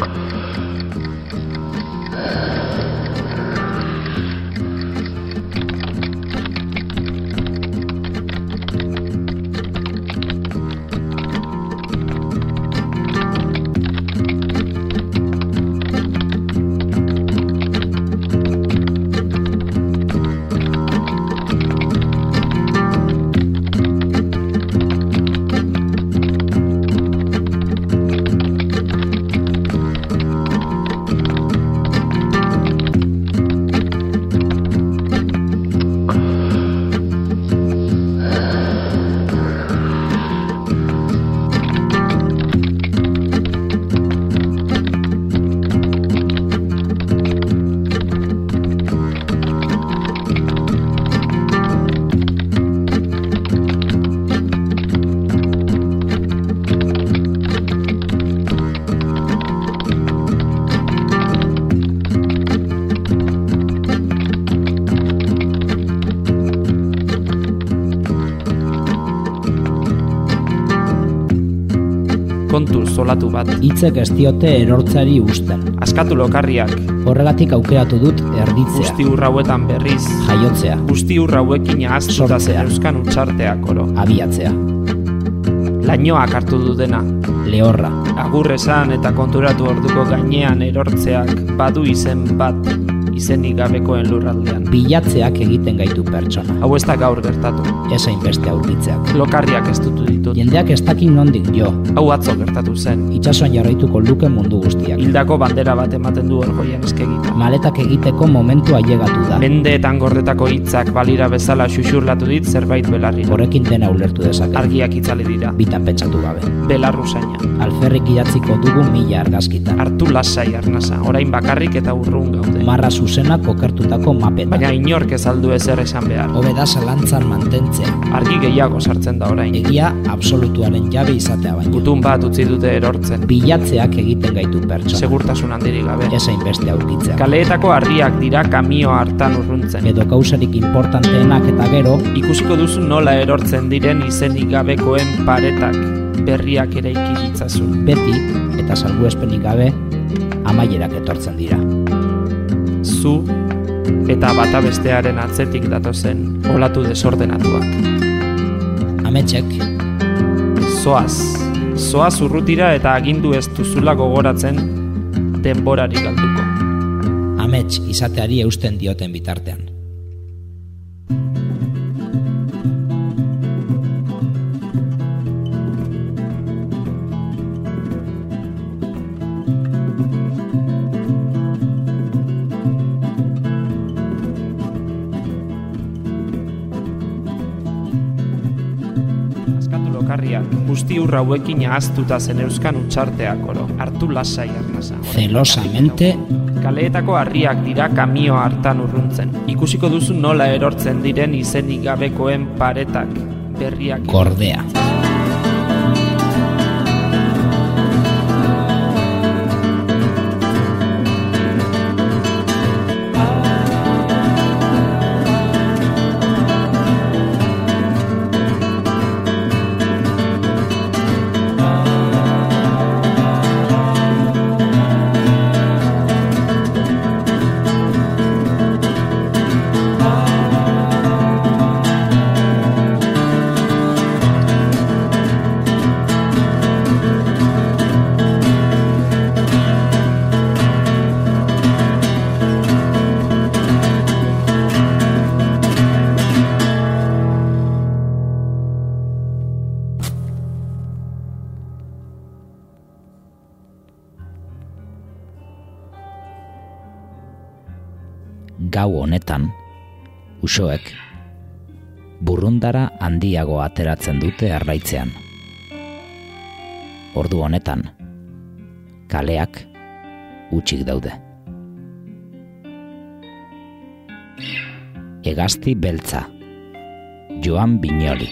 kontu zolatu bat. Hitzek ez diote erortzari usten. Askatu lokarriak. Horregatik aukeratu dut erditzea. Guzti urrauetan berriz. Jaiotzea. Guzti urrauekin ahaztuta zeneuzkan utxarteak oro. Abiatzea. Lainoak hartu du dena. Lehorra. Agur esan eta konturatu orduko gainean erortzeak badu izen bat. Izenik gabekoen lurraldean. Bilatzeak egiten gaitu pertsona. Hau ez da gaur gertatu. Esain beste aurkitzeak. Lokarriak ez dutu ditut. Jendeak ez dakin nondik jo. Hau atzo gertatu zen. Itsasoan jarraituko luke mundu guztiak. Hildako bandera bat ematen du orgoian eskegita. Maletak egiteko momentua ailegatu da. Mendeetan gordetako hitzak balira bezala xuxurlatu dit zerbait belarrira. Horrekin dena ulertu dezake. Argiak itzali dira. Bitan pentsatu gabe. Belarruzaina. Alferrik idatziko dugu 1000 argazkitan. Hartu lasai arnasa, orain bakarrik eta urrun gaude. Marra zuzena kokertutako mapetan. Baina inork ez aldu ezer esan behar. Hobeda zalantzan mantentzea. Argi gehiago sartzen da orain. Egia absolutuaren jabe izatea baino. Gutun bat utzi dute erortzen. Bilatzeak egiten gaitu pertsona. Segurtasun handirik gabe. Esain beste aurkitzea. Kaleetako harriak dira kamio hartan urruntzen. Edo kausarik importanteenak eta gero. Ikusiko duzu nola erortzen diren izenik gabekoen paretak. Berriak eraiki ditzazun. Beti, eta salbuespenik gabe, amaierak etortzen dira. Zu eta bata bestearen atzetik datozen olatu desordenatuak. Ametsek. Zoaz urrutira eta agindu ez duzula gogoratzen denborari galduko. Amets izateari eusten dioten bitartean. Guzti urra hauekin ahaztuta zeneuzkan utxarteak oro. Hartu lasai arnasa. Zelosamente. Kaleetako harriak dira kamio hartan urruntzen. Ikusiko duzu nola erortzen diren izenik gabekoen paretak. Berriak. Gordea. Gau honetan, usoek, burrundara handiago ateratzen dute arraitzean. Ordu honetan, kaleak hutsik daude. Hegazti beltza, Joan Biñoli.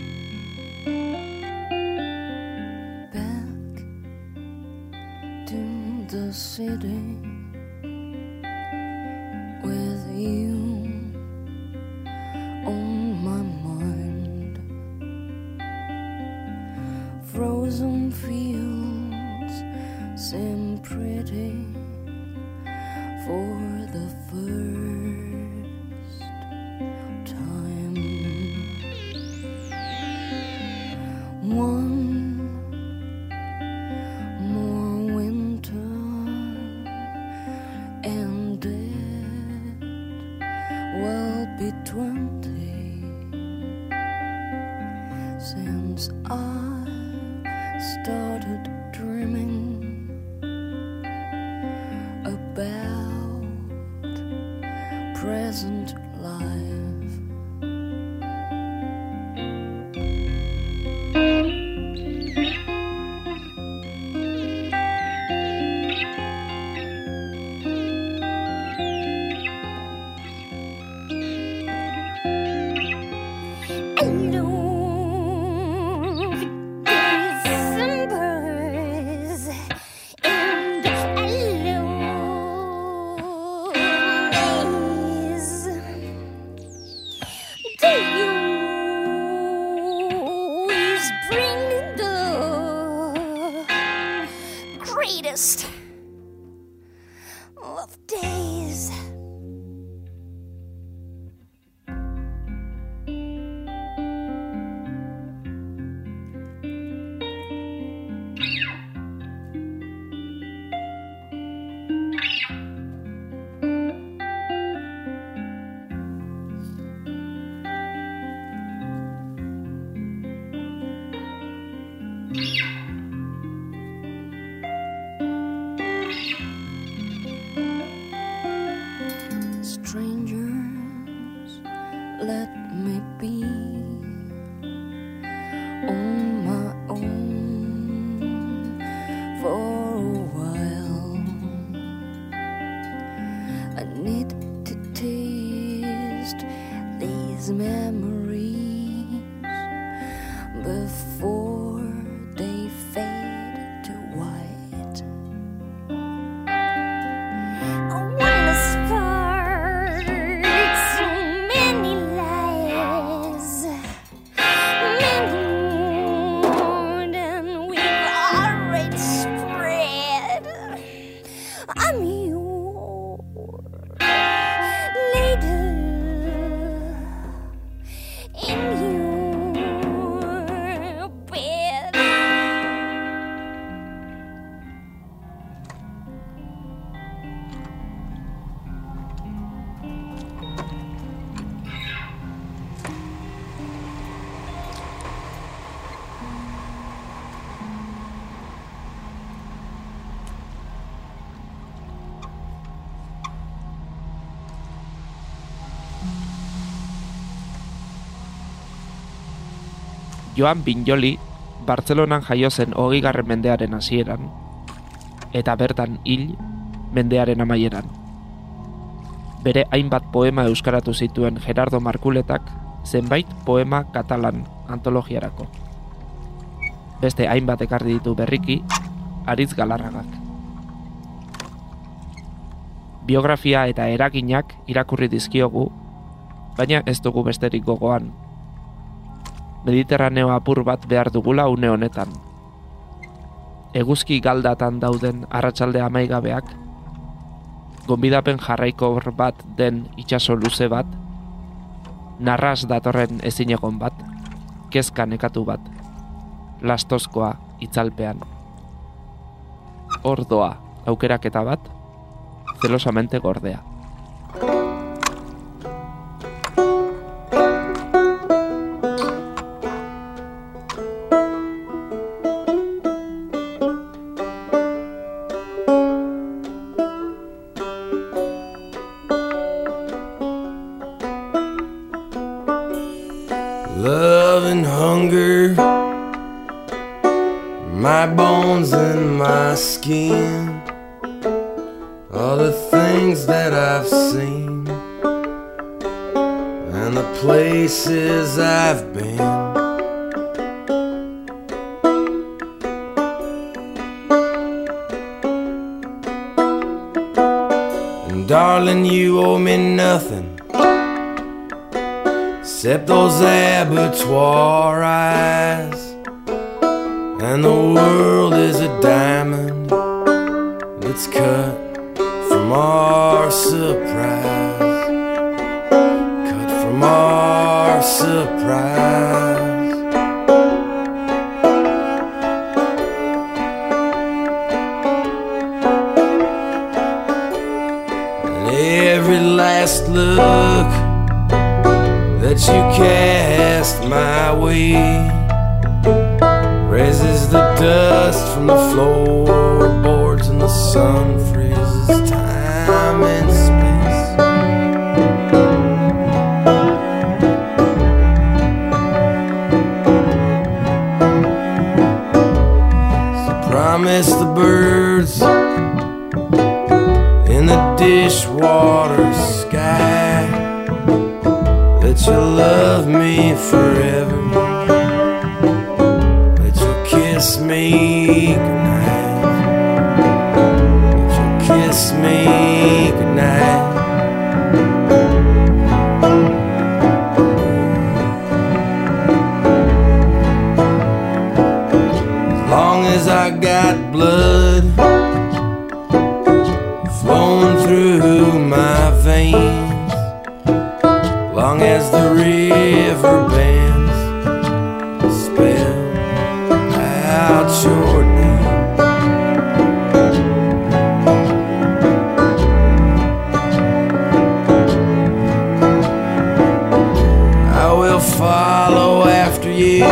Back to the city. With you on my mind, frozen fields seem pretty. city for the first time. One more winter and it will be 20 since I started dreaming about present life. Greatest of days. Strangers, let me be on my own for a while. I need to taste these memories before they fade to white. I wanna spark so many lives, many more than we've already spread. I'm yours later in your bed. Joan Vinyoli Bartzelonan jaio zen 20. mendearen hasieran, eta bertan hil mendearen amaieran. Bere hainbat poema euskaratu zituen Gerardo Markuletak zenbait poema katalan antologiarako. Beste hainbat ekarri ditu berriki Aritz Galarragak. Biografia eta eraginak irakurri dizkiogu, baina ez dugu besterik gogoan. Mediterraneo apur bat behar dugula une honetan. Eguzki galdatan dauden arratsalde amaigabeak, gonbidapen jarraikor bat den itsaso luze bat, narras datorren ezinegon bat, kezka nekatu bat, lastozkoa itzalpean. Hor doa aukeraketa bat, zelosamente gordea. Love and hunger, my bones and my skin, all the things that I've seen and the places I've been. And darling, you owe me nothing except those abattoir eyes, and the world is a diamond, the Let's cut from our surprise. Cut from our surprise. And every last look that you cast my way raises the dust from the floorboards, and the sun freezes time and space. So promise the birds in the dishwater sky that you'll love me forever. Kiss me goodnight. Would you kiss me goodnight? As long as I got blood flowing through my veins, long as the river bends spell out your name. I will follow after you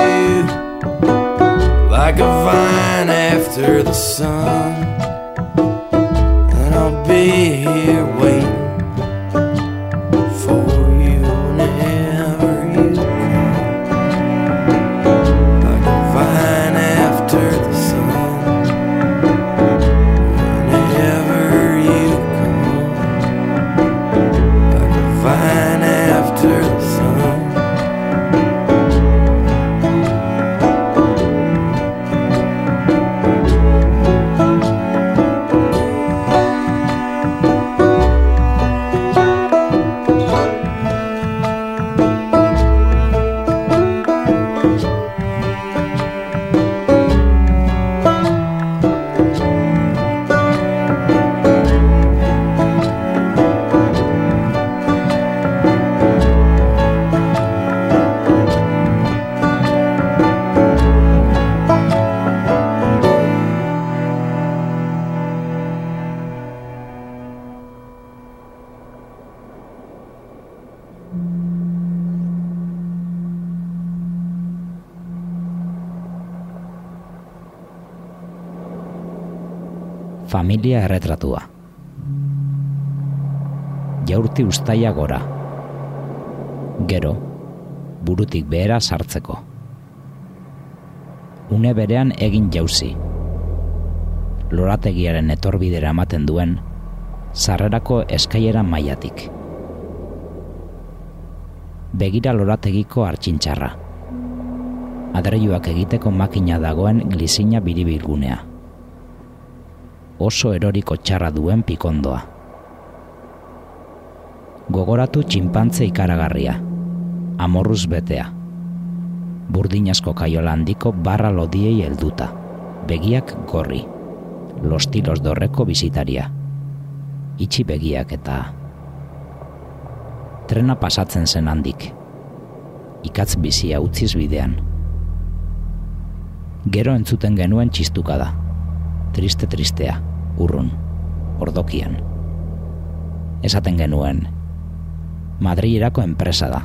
like a vine after the sun, and I'll be here waiting for you whenever you come. Like a vine after the sun, whenever you come. Like a vine after the sun. Familia erretratua. Jaurti uztaia gora. Gero, burutik behera sartzeko. Une berean egin jauzi. Lorategiaren etorbidera ematen duen, sarrerako eskailera mailatik. Begira lorategiko hartxintxarra. Adreiluak egiteko makina dagoen glizina biribilgunea. Oso eroriko txarra duen pikondoa. Gogoratu txinpantze ikaragarria, amorruz betea. Burdinazko kaiola handiko barra lodiei helduta, begiak gorri, lostilos dorreko bizitaria. Itxi begiak eta... Trena pasatzen zen handik, ikatz bizia utziz bidean. Gero entzuten genuen txistukada, triste-tristea, urrun, ordokian. Esaten genuen, Madrillerako enpresa da.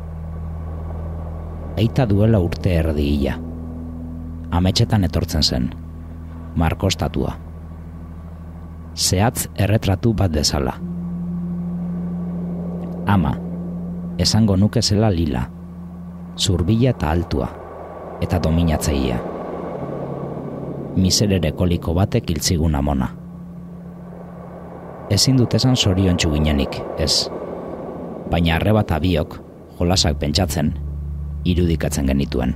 Aita duela urte erdi hila. Ametxetan etortzen zen, markostatua. Zehatz erretratu bat dezala. Ama, esango nuke zela lila, zurbila eta altua, eta dominatzailea. Miserere koliko batek hiltzigun amona. Ezin dut esan zoriontsu ginenik, ez. Baina arreba eta biok, jolasak pentsatzen, irudikatzen genituen.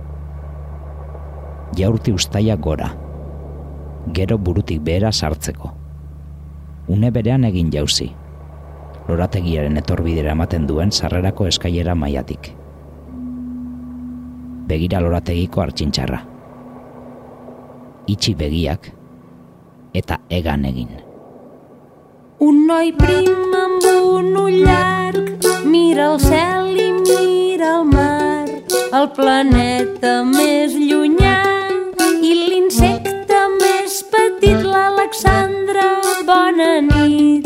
Jaurti uztaia gora, gero burutik behera sartzeko. Une berean egin jauzi, lorategiaren etorbidera ematen duen sarrerako eskailera mailatik. Begira lorategiko hartxintxarra. Itxi begiak, eta egan egin. Un noi prim amb un ull llarg mira el cel i mira el mar, el planeta més llunyà i l'insecte més petit, l'Alexandra. Bona nit.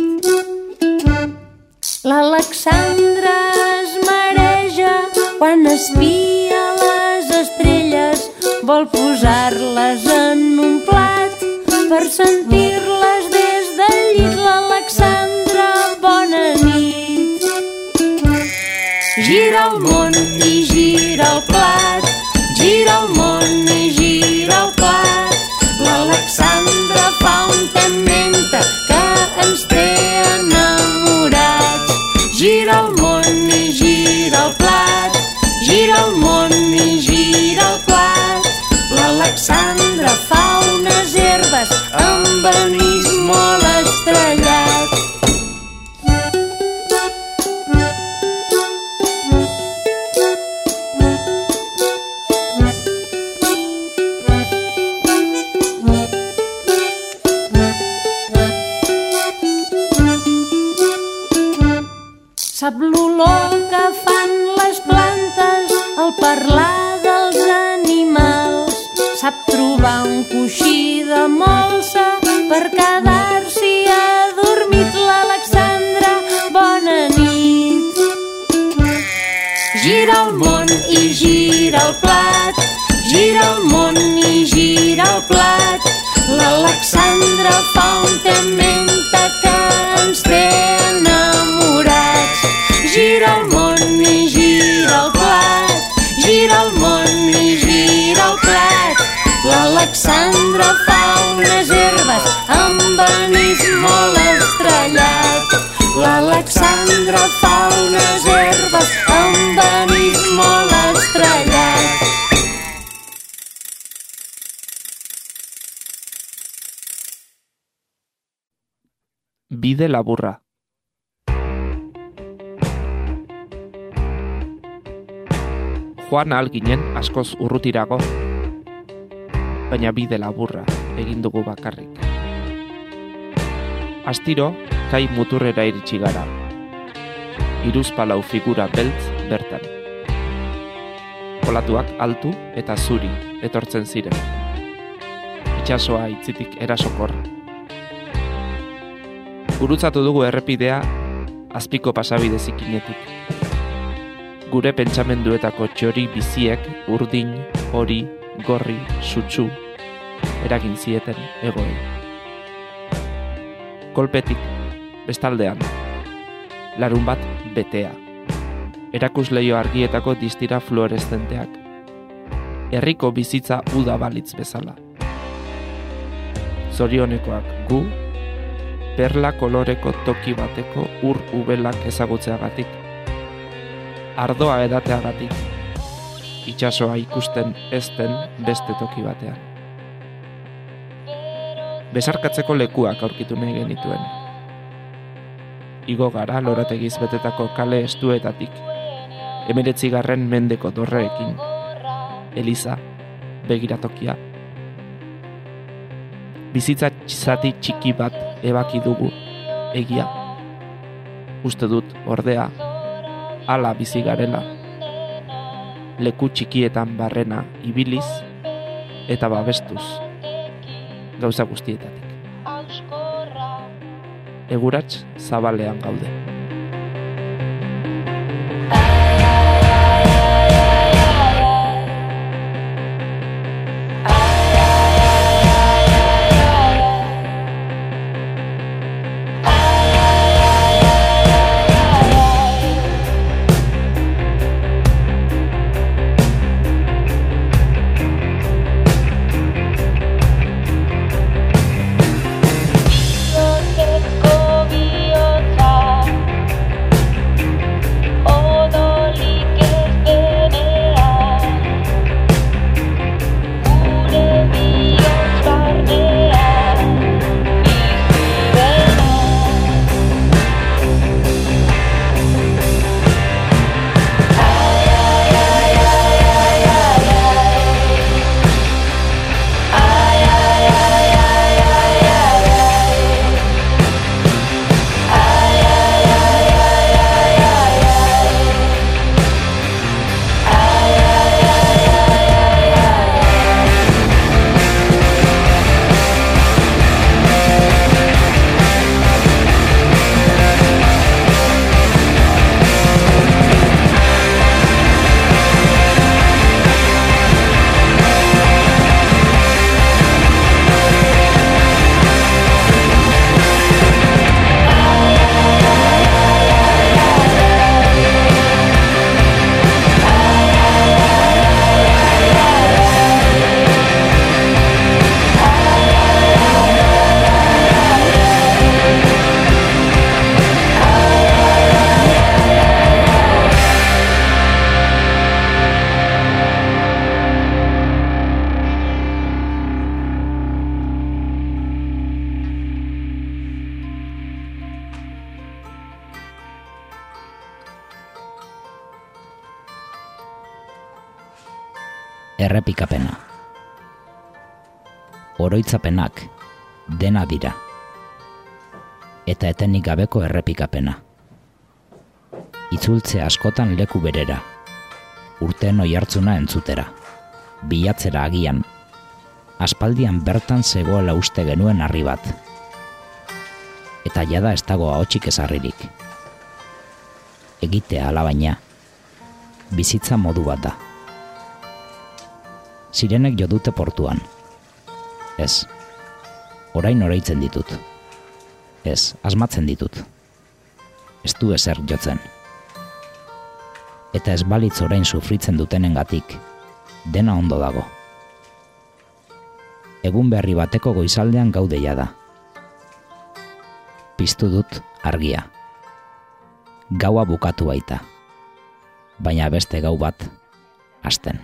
L'Alexandra es mareja quan espia les estrelles, vol posar-les en un plat per sentir-les des del llit. L'Alexandra, bona nit. Gira el món i gira el plat, gira el món i gira el plat. L'Alexandra fa un tementa que ens té enamorats. Gira el món i gira el plat, gira el món i gira el plat. L'Alexandra fa unes herbes amb anís molt estrellat. Sap l'olor que fan les plantes al parlar dels animals. Sap trobar un coixí de molsa per quedar-s'hi adormit. L'Alexandra, bona nit. Gira el món i gira el plat, gira el món i gira el plat. L'Alexandra fa un tementa que ens té enamorats. Gira el món i gira el plat, gira el món i gira el plat. L'Alexandra fa unes herbes amb anís molt estrellat. L'Alexandra fa unes herbes amb anís molt estrellat. Bide laburra. Joan ahal ginen askoz urrutirago, baina bide laburra egin dugu bakarrik. Astiro, kai muturrera iritsi gara. Hiruzpalau figura beltz bertan. Olatuak altu eta zuri etortzen ziren. Itsasoa itzitik erasokor. Gurutzatu dugu errepidea azpiko pasabide zikinetik. Gure pentsamenduetako txori biziek urdin, hori, gorri, sutsu eragin zieten egoei. Kolpetik, bestaldean, larun bat betea. Erakusleio argietako distira fluoreszenteak. Herriko bizitza uda balitz bezala. Zorionekoak gu, perla koloreko toki bateko ur ubelak ezagutzeagatik. Ardoa edateagatik, itsasoa ikusten ezten beste toki batean. Besarkatzeko lekuak aurkitu nahi genituen. Igo gara lorategiz betetako kale estuetatik, 19. mendeko dorreekin, eliza, begiratokia. Bizitza zati txiki bat ebaki dugu, egia. Uste dut, ordea, hala bizi garela, leku txikietan barrena ibiliz eta babestuz gauza guztietatik. Egurats zabalean gaude. Errepikapena. Oroitzapenak dena dira. Eta etenik gabeko errepikapena. Itzultze askotan leku berera. Urteen oihartzuna entzutera. Bilatzera agian. Aspaldian bertan zegoela uste genuen harri bat. Eta jada ez dago ahotsik ezarririk. Egitea alabaina. Bizitza modu bat da. Sirenek jo dute portuan. Ez. Orain oraitzen ditut. Ez, asmatzen ditut. Ez du ezer jotzen. Eta ez balitz orain sufritzen dutenengatik, dena ondo dago. Egun berri bateko goizaldean gaude jada. Piztu dut argia. Gaua bukatu baita. Baina beste gau bat hasten.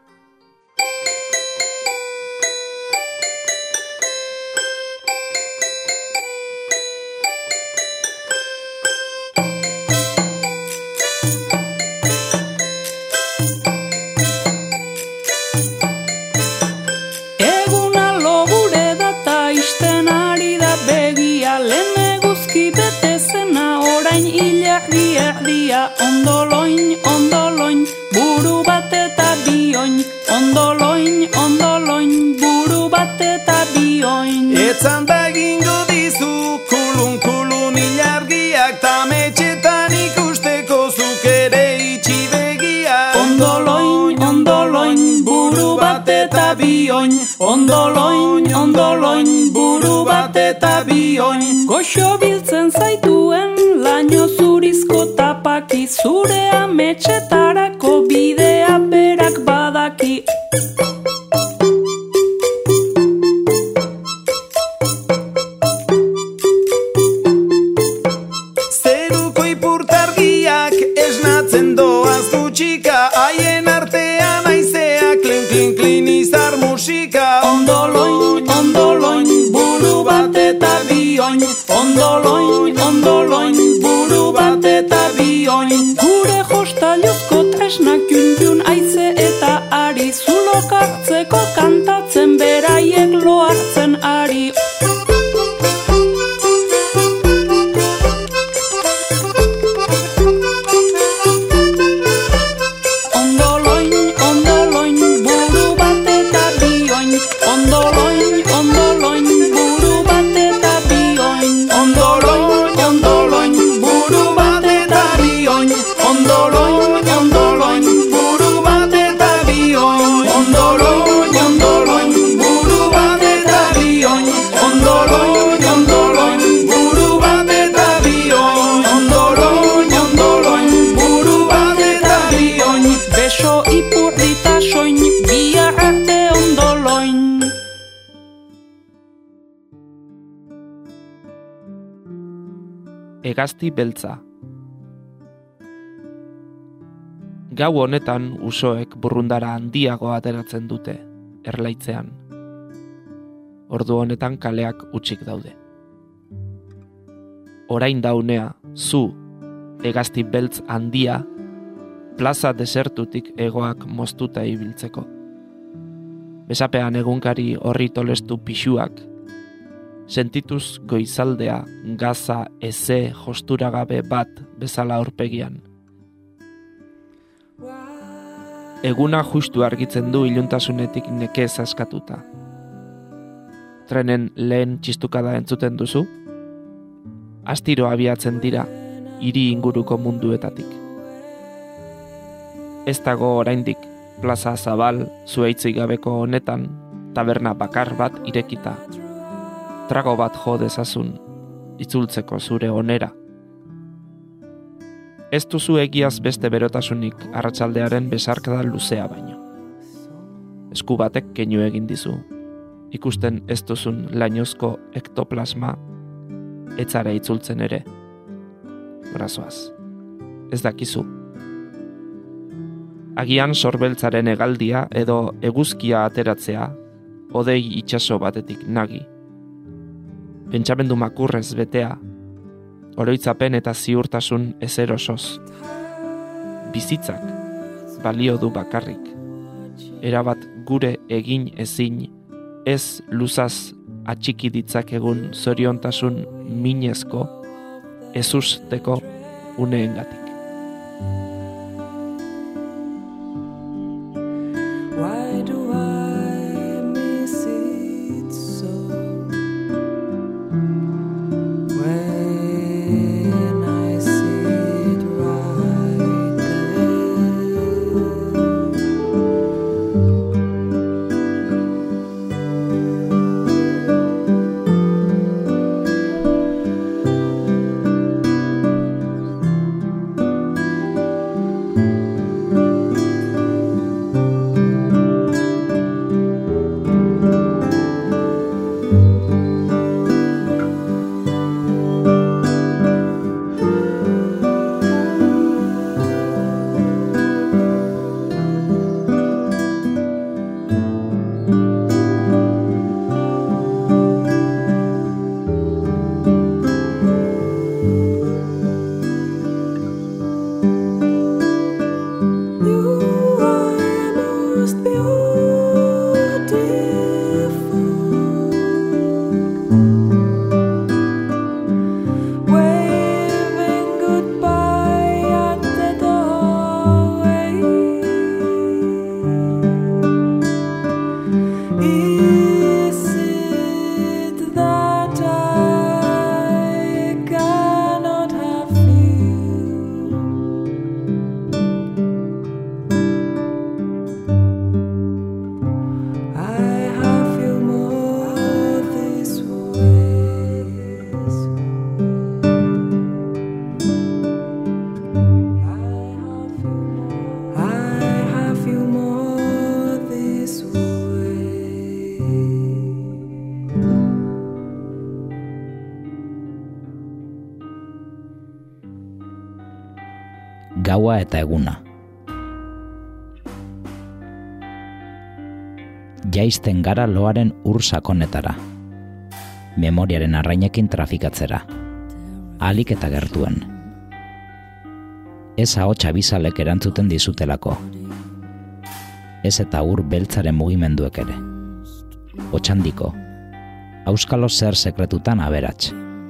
Ondoloin, ondoloin, buru bat eta bioin. Ondoloin, ondoloin, buru bat eta bioin. Etzan da egingo dizu kulun ilargiak, tametxetan ikusteko zuk ere itxi begiak. Ondoloin, ondoloin, buru bat eta bioin. Ondoloin, ondoloin, buru bat eta bioin. Goxo biltzen zaituen laino zurizko tapaki, zure ametxetarako bidea berak badaki. Zeruko ipurtargiak esnatzen doaz gutxika, haien artean aizea klin izar musika. Ondoloin, ondoloin, buru bat eta bioin. Ondoloin, ondoloin, buru bat eta bioin. Gure jostaiozko tresnak jun aize eta ari, zulok hartzeko kantatzen beraiek lo hartzen ari. Ondoloin, ondoloin, buru bat eta bioin. Ondoloin, ondoloin, buru bat eta bioin. Ondoloin, ondoloin, buru bat eta bioin. Ondoloin, ondoloin, buru bat eta bioin. Ondoloin, ondoloin, buru bat eta bioin. Ondoloin, ondoloin, buru bat eta bioin. Ondoloin, ondoloin, buru bat eta bioin. Beso ipurdita soin, bihar arte ondoloin. Hegazti beltza. Gau honetan usoek burrundara handiago ateratzen dute, erlaitzean. Ordu honetan kaleak utxik daude. Orain daunea, zu, hegazti beltz handia, plaza desertutik hegoak moztuta ibiltzeko. Besapean egunkari horri tolestu pixuak, sentituz goizaldea gaza eze josturagabe bat bezala aurpegian. Eguna justu argitzen du iluntasunetik nekez askatuta. Trenen lehen txistukada entzuten duzu? Astiro abiatzen dira, hiri inguruko munduetatik. Ez dago oraindik plaza zabal zuaitzik gabeko honetan taberna bakar bat irekita. Trago bat jo dezazun, itzultzeko zure onera. Ez duzu egiaz beste berotasunik arratsaldearen besarkada luzea baino. Esku batek keinu egin dizu, ikusten ez duzun lainozko ektoplasma, etzara itzultzen ere. Brazoaz, ez dakizu. Agian sorbeltzaren hegaldia edo eguzkia ateratzea, hodei itsaso batetik nagi. Pentsamendu makurrez betea, oroitzapen eta ziurtasun ezerosoz. Bizitzak balio du bakarrik, erabat gure egin ezin, ez luzaz atxiki ditzakegun zoriontasun minezko, ezusteko uneengatik. Why do I miss it so? When I sit right Gaua eta eguna. Jaisten gara loaren ur sakonetara, memoriaren arrainekin trafikatzera, ahalik eta gertuen. Ez ahotsa bizalek erantzuten dizutelako, ez eta ur beltzaren mugimenduek ere. Otxandiko, auskalo zer sekretutan aberats.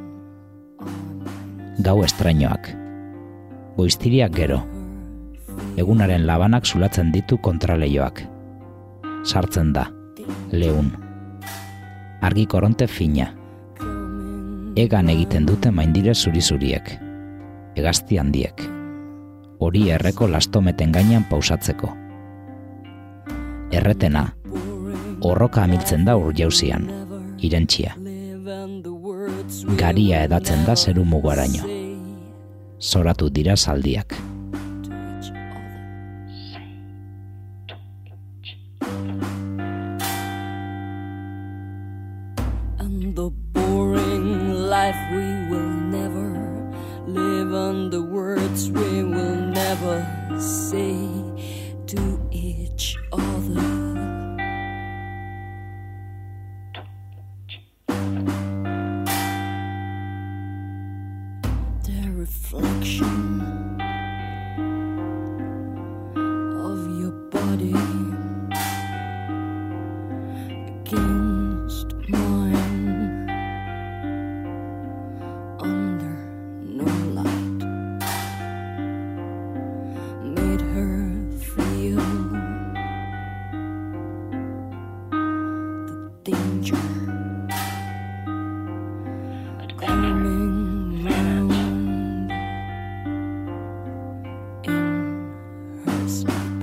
Gau estrainoak, goiztiriak gero, egunaren labanak zulatzen ditu kontraleioak. Sartzen da, leun. Argi koronte fina. Egan egiten dute maindire zuri-zuriek, hegazti handiek. Hori erreko lastometen gainean pausatzeko. Erretena, horroka amiltzen da ur jauzian, irentxia. Garia edatzen da zeru mugaraino. Zoratu dira zaldiak. And the boring life we will never live, and the words we will never say to each other. The reflection of your body against mine under no light made her feel the danger coming round in her sleep.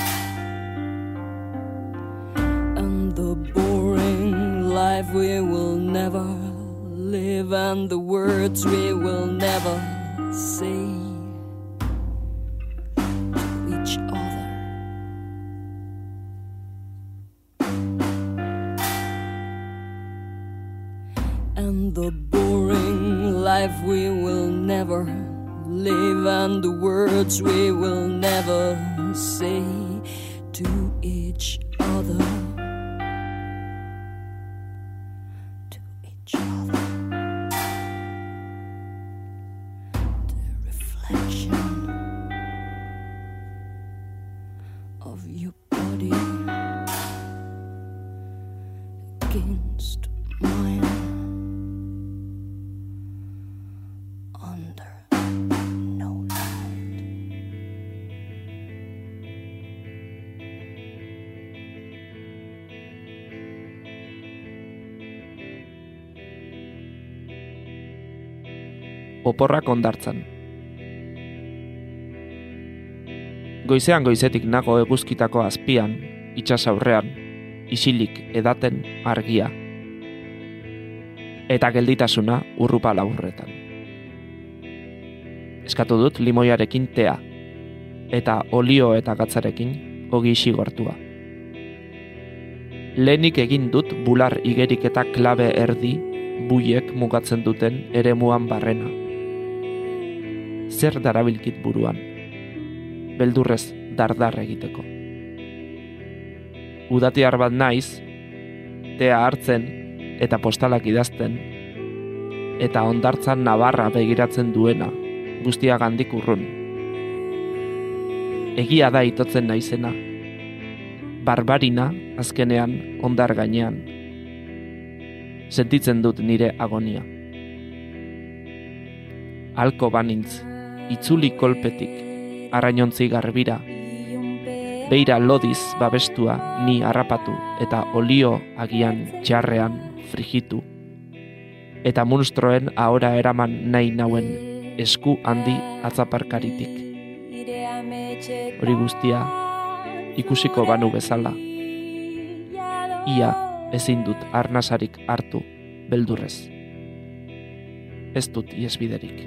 And the boring life we will never live, and the words we will never say to each other. And the boring life we will never live, and the words we will never say to each other. To each other. The reflection of your body oporrak ondartzan. Goizean goizetik nago eguzkitako azpian, itsasaurrean, isilik edaten argia. Eta gelditasuna urrupa laburretan. Eskatu dut limoiarekin tea, eta olio eta gatzarekin ogi xigortua. Lehenik egin dut bular igerik eta klabe erdi buiek mugatzen duten eremuan barrena. Zer darabilkit buruan, beldurrez dardar egiteko. Udatiar bat naiz, tea hartzen eta postalak idazten, eta hondartzan Navarra begiratzen duena, guztiagandik urrun. Egia da itotzen naizena, barbarina azkenean hondar gainean. Sentitzen dut nire agonia. Halko banintz, itzuli kolpetik, arrainontzi garbira, beira lodiz babestua ni harrapatu eta olio agian txarrean frigitu, eta munstroen ahora eraman nahi nauen esku handi atzaparkaritik. Hori guztia ikusiko banu bezala, ia ezin dut arnasarik hartu beldurrez. Ez dut iesbiderik.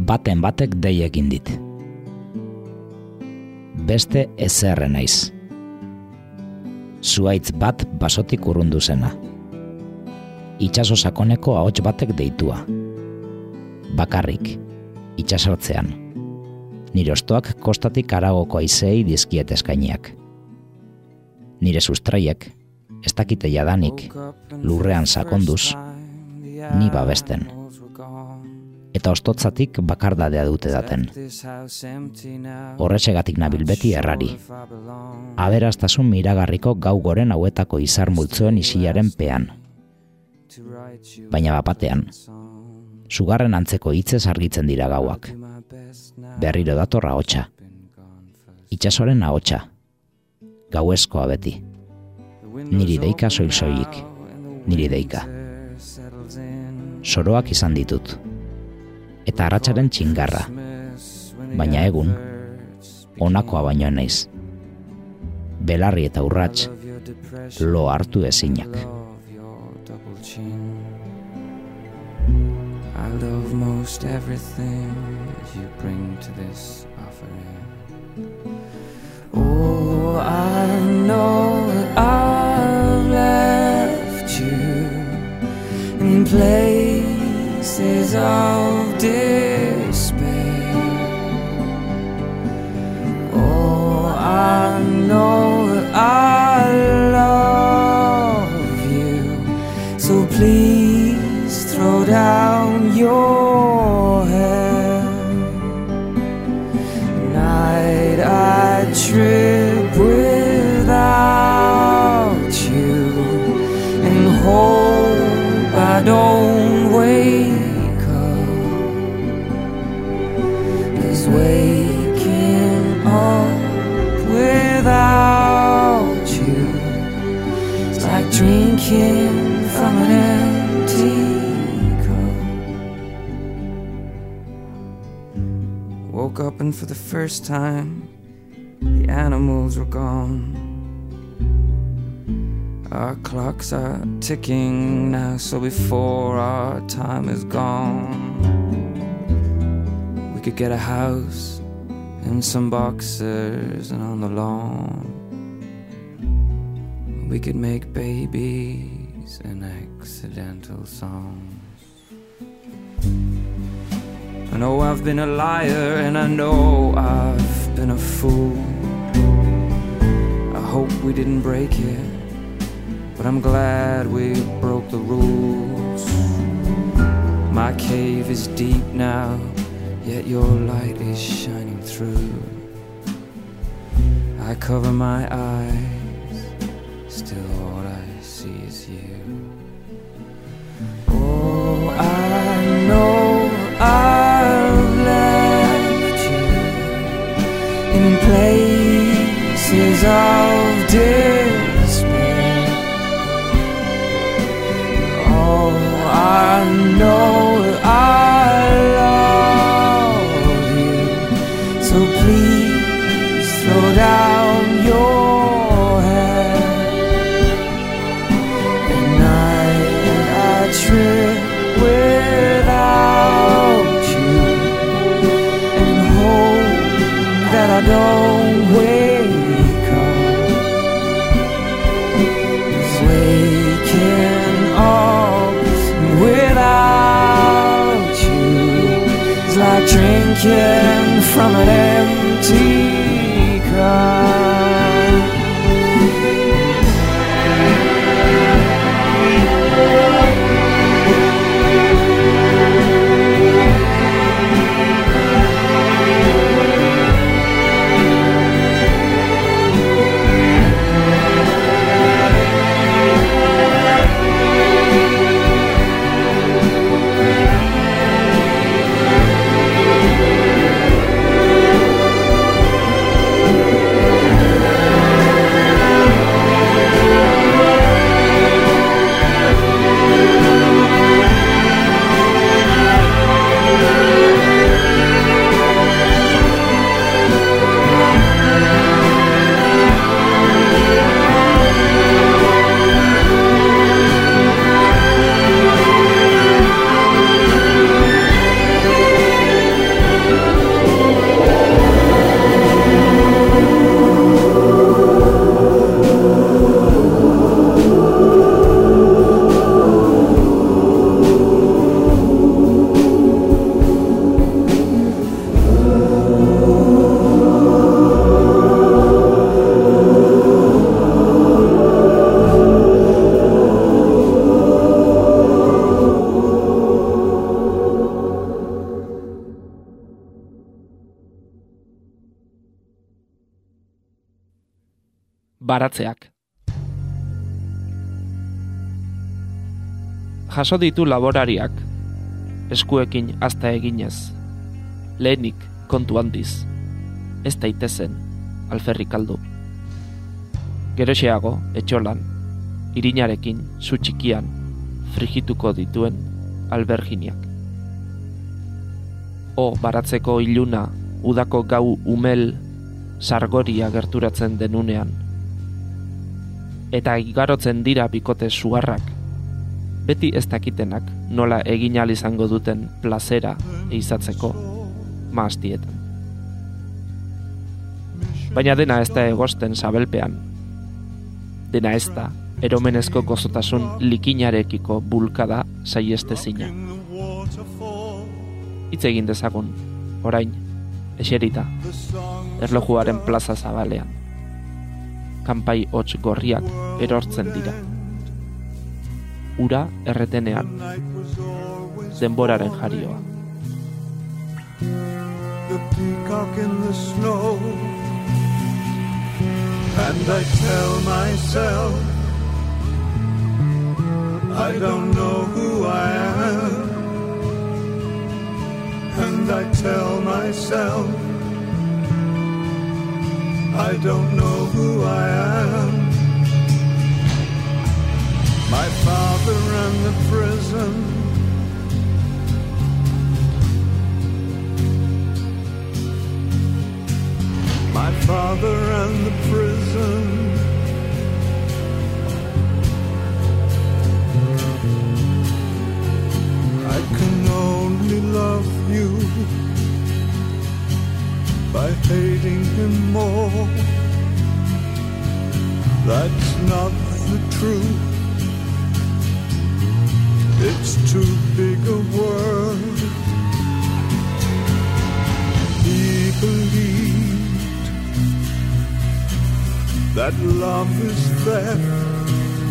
Baten batek dei egin dit. Beste ezerre naiz. Zuaitz bat basotik urrundu zena. Itsaso sakoneko ahots batek deitua. Bakarrik, itsasortzean. Nire ostoak kostatik haragoko haizei dizkiet eskainiak. Nire sustraiek, ez dakite jadanik, lurrean sakonduz, ni babesten. Eta ostotzatik bakardadea dute daten. Horretxegatik nabil beti errari. Aberastasun miragarriko gau goren hauetako izar multzoen isilaren pean. Baina bapatean, sugarren antzeko hitzez argitzen dira gauak. Berriro dator ahotsa. Itsasoren ahotsa. Gauezkoa beti. Niri deika soil-soilik. Niri deika. Soroak izan ditut. Eta arratsaren txingarra. Baina egun, honakoa baino naiz. Belarri eta urrats, lo hartu ezinak. I love most everything you bring to this offering. Oh, I know that I've left you in places of despair. Oh, I know that I love you, so please throw down your head. Night I trip without you and hope I don't wake up. 'Cause waking up without you is like drinking from an empty. Woke up and for the first time the animals were gone. Our clocks are ticking now, so before our time is gone, we could get a house and some boxers, and on the lawn we could make babies and accidental songs. I know I've been a liar and I know I've been a fool. I hope we didn't break it, but I'm glad we broke the rules. My cave is deep now, yet your light is shining through. I cover my eyes, still all I see is you. Oh, I know I've left you in places of despair. Oh, I know that I love you, so please throw down your head. At night I trip without you and hope that I don't wake up. 'Cause waking up without you is like drinking from an empty cup. baratzeak. Jaso ditu laborariak, eskuekin azta eginez, lehenik kontu handiz, ez daitezen alferrik aldu. Geroxeago, etxolan, irinarekin, zu txikian, frigituko dituen alberginiak. O baratzeko iluna, udako gau umel, sargoria gerturatzen denunean. Eta igarotzen dira bikote suharrak, beti ez dakitenak nola egin ahal izango duten plazera eizatzeko maastietan. Baina dena ez da egosten sabelpean. Dena ez da eromenezko gozotasun likinarekiko bulkada saiestezina. Hitz egin dezagun, orain, eserita, erlojuaren plaza zabalean. Kanpai hots gorriak erortzen dira. Ura erretenean, denboraren jarioa. The peacock in the snow, and I tell myself I don't know who I am, and I tell myself I don't know who I am. My father and the prison, my father and the prison, I can only love you by hating him more. That's not the truth. It's too big a word. He believed that love is theft,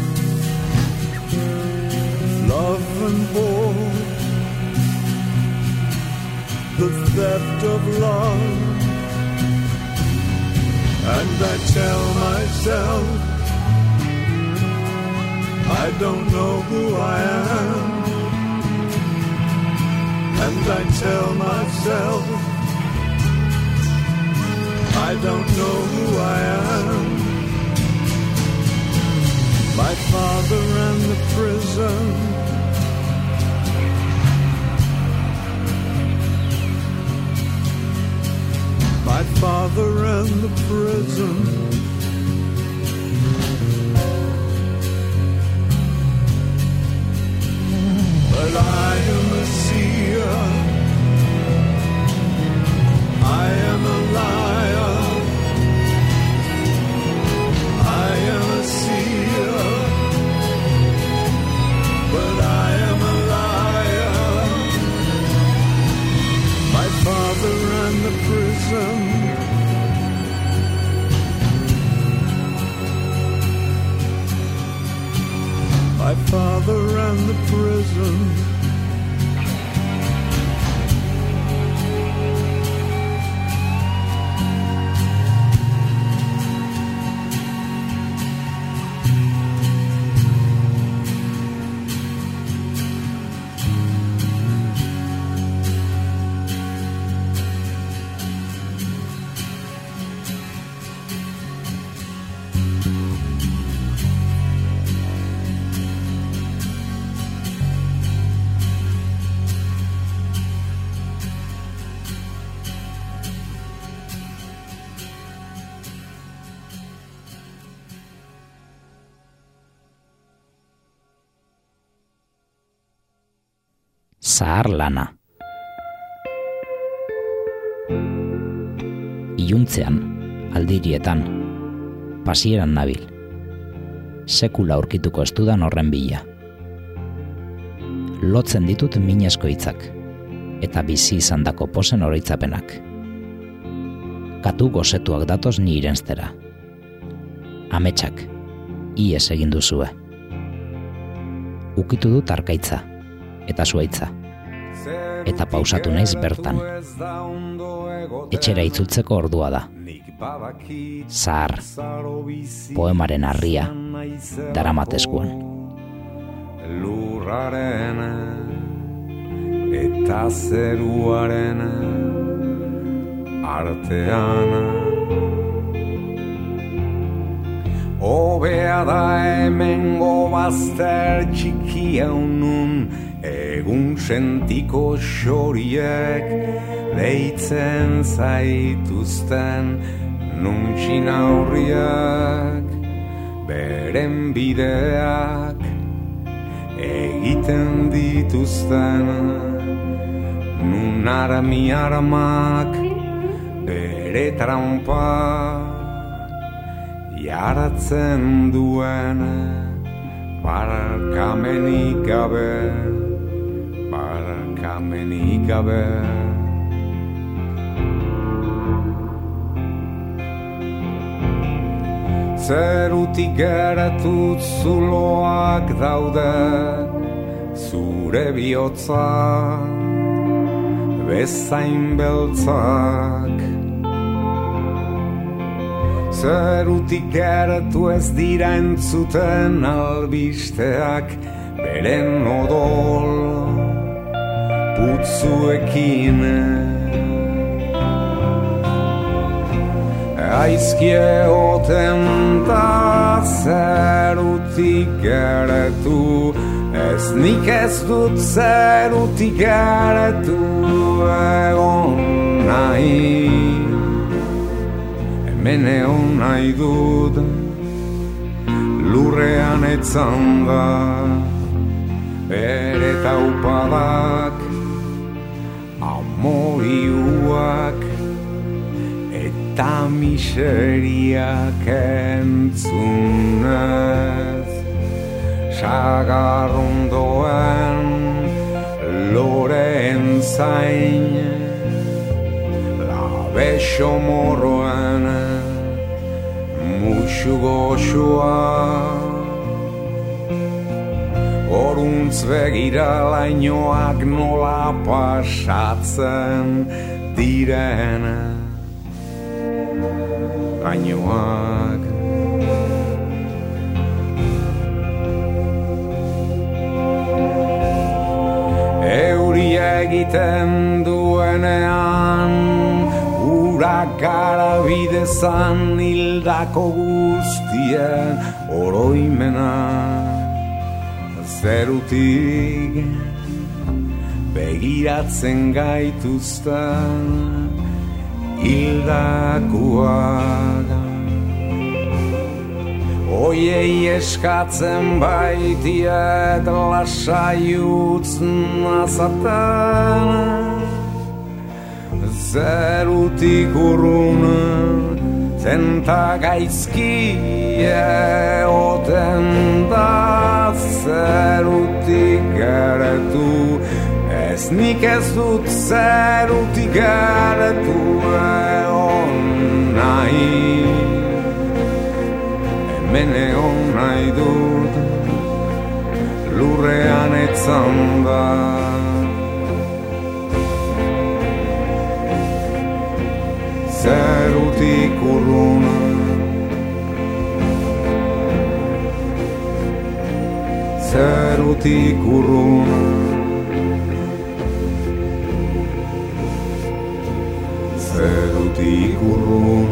love and war, the theft of love. And I tell myself I don't know who I am, and I tell myself I don't know who I am. My father and the prison, my father and the prison. But I am a seer, I am a liar, I am a seer, but I am a liar. My father and the prison, my father and the prison. Zahar lana. Iluntzean, aldirietan, pasieran nabil. Sekula aurkituko ez dudan horren bila. Lotzen ditut minezko hitzak, eta bizi izandako posen oroitzapenak. Katu gozetuak datoz ni irenstera. Ametsak, ies egin duzue. Ukitu dut arkaitza, eta zuaitza. Eta pausatu naiz bertan. Etxera itzultzeko ordua da. Zahar, poemaren harria, daramat eskuan. Lurraren eta zeruaren artean hobea da hemengo bazter txikia unun egun sentiko xoriek deitzen zaituzten nuntxin aurriak beren bideak egiten dituzten nun armi armak bere trampa jaratzen duen barkamenik gabe zerutik geratut zuloak daude zure bihotza bezain beltzak zerutik geratu ez dira entzuten albisteak beren odol putzuekin aizkie oten da zerutik geratu ez nik ez dut zerutik geratu egon nahi hemen egon nahi dut lurrean etzan da bere taupadak amoriuak eta miseriak entzunez sagarrondoen loreen zain labexo morroen musu goxua oruntz begira lainoak nola pasatzen diren lainoak euria egiten duenean urak garabidezan hildako guztien oroimena zerutik begiratzen gaituzten hildakoak oiei eskatzen baitiet lasai utzen azaten zerutik urrun zenta gaizkie oten da zerutik geratu ez nik ez dut zerutik geratu egon nahi hemen egon nahi dut lurrean etzan da zerutik urrun zerutik urrun zerutik urrun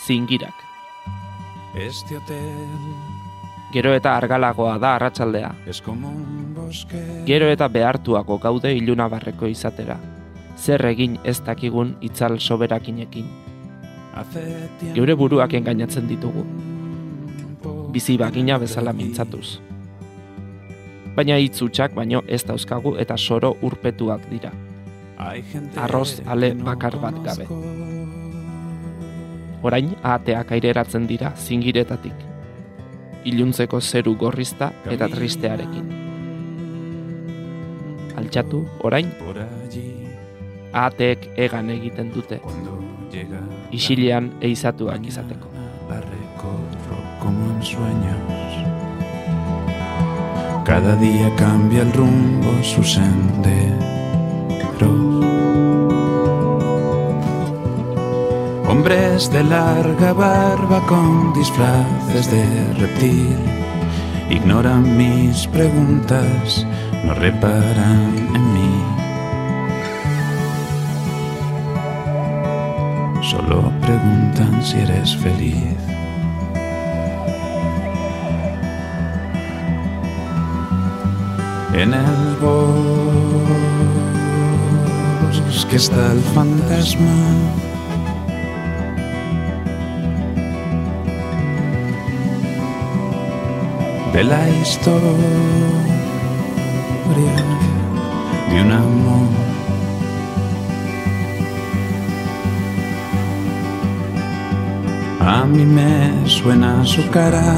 zingirak. Este hotel Gero eta argalagoa da arratsaldea. es como un bosque. Gero eta behartuago gaude ilunabarreko izatera. Zer egin ez dakigun itzal soberakinekin. Hace tiempo Geure buruak engainatzen ditugu. Bizi bagina bezala mintzatuz. Baina hitz hutsak baino ez dauzkagu eta soro urpetuak dira. hay gente Arroz ale que no bakar bat gabe. conozco. Orain ahateak aireratzen dira zingiretatik. Iluntzeko zeru gorrizta eta tristearekin. Altxatu, orain, Por allí ahateek egan egiten dute, cuando llega isilean eizatuak izateko. la recorro como en sueños. Cada día cambia el rumbo, su sendero. Hombres de larga barba con disfraces de reptil ignoran mis preguntas, no reparan en mí. Solo preguntan si eres feliz. En el bosque está el fantasma. De la historia de un amor. A mí me suena su cara.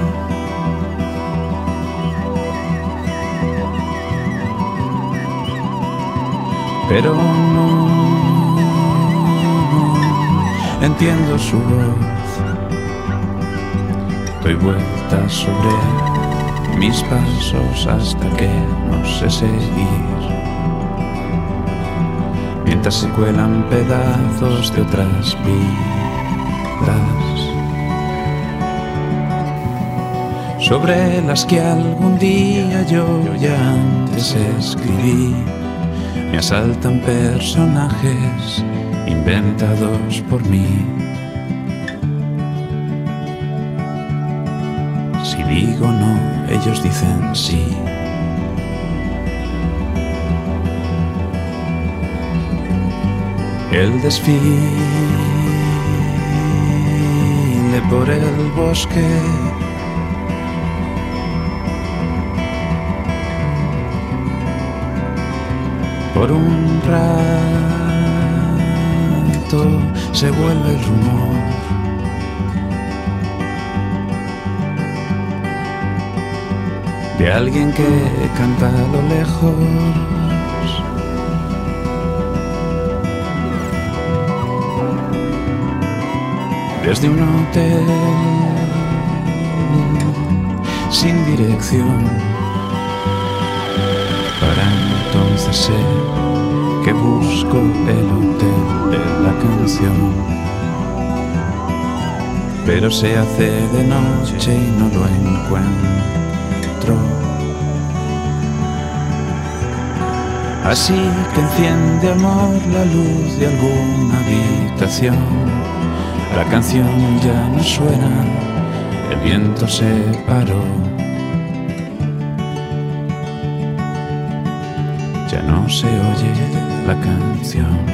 Pero no entiendo su voz. Doy vueltas sobre mis pasos hasta que no sé seguir, mientras se cuelan pedazos de otras vidas, sobre las que algún día yo ya antes escribí. Me asaltan personajes inventados por mí. Si digo no, ellos dicen sí. El desfile por el bosque, por un rato se vuelve el rumor. De alguien que canta a lo lejos. Desde un hotel sin dirección. Para entonces sé que busco el hotel de la canción. Pero se hace de noche y no lo encuentro. Así que enciende amor la luz de alguna habitación. La canción ya no suena, el viento se paró. Ya no se oye la canción.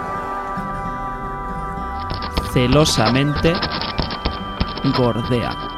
Celosamente Gordea.